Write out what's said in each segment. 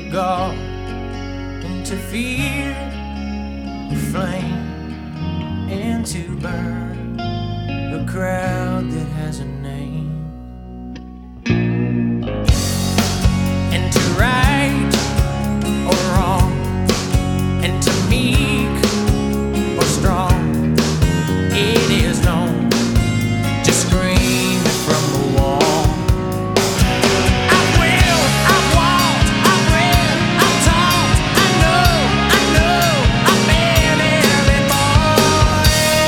God, and to fear the flame, and to burn a crowd that has a name, and to right or wrong, and to meek or strong. It is known to scream from the wall. I've willed, I've walked, I've read, I've taught. I know, I've been every boy.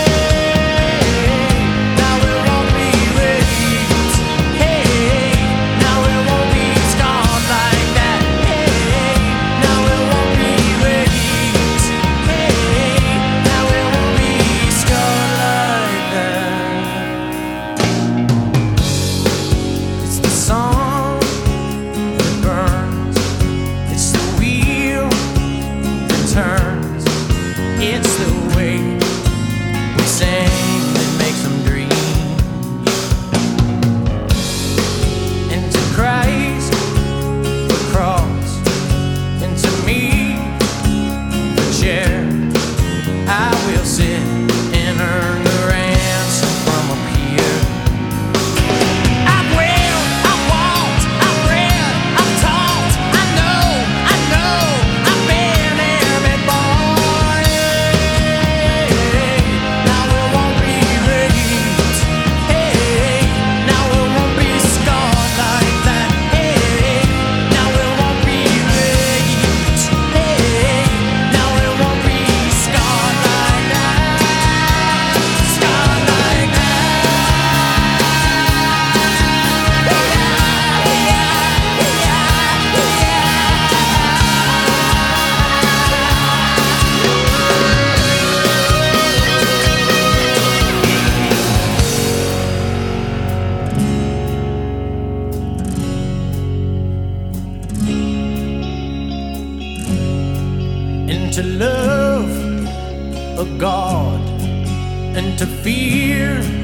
Now it won't be raped. Hey, now it won't be scarred like that. Hey, now it won't be raped. Hey, now it won't be scarred like that. It's the song that burns. It's the wheel that turns. It's the way we sing that makes them dream. And to Christ, the cross, and to me, the chair, I will sit and earn the ransom from up here. I've willed, I've walked, I've read, I've taught. I know, I've been every boy. Now it won't be raped. Hey, now it won't be scarred like that. Hey, now it won't be raped. Hey, now it won't be scarred like that. Scarred like that. And to love a God, and to fear